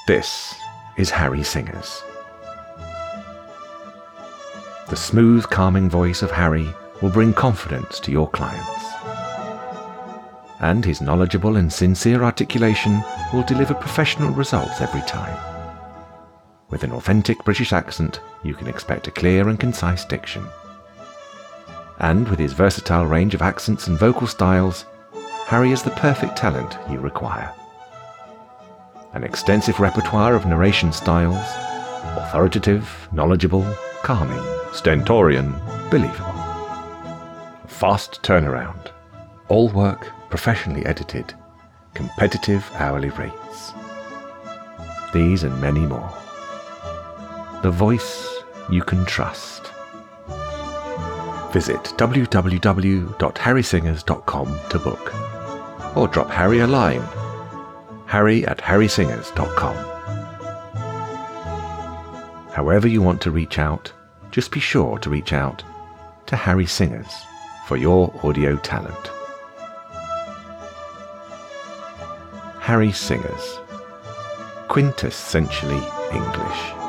This is Harry Singers. The smooth, calming voice of Harry will bring confidence to your clients. And his knowledgeable and sincere articulation will deliver professional results every time. With an authentic British accent, you can expect a clear and concise diction. And with his versatile range of accents and vocal styles, Harry is the perfect talent you require. An extensive repertoire of narration styles, authoritative, knowledgeable, calming, stentorian, believable. A fast turnaround, all work professionally edited, competitive hourly rates. These and many more. The voice you can trust. Visit www.harrysingers.com to book, or drop Harry a line, harry@harrysingers.com. However you want to reach out, just be sure to reach out to Harry Singers for your audio talent. Harry Singers, quintessentially English.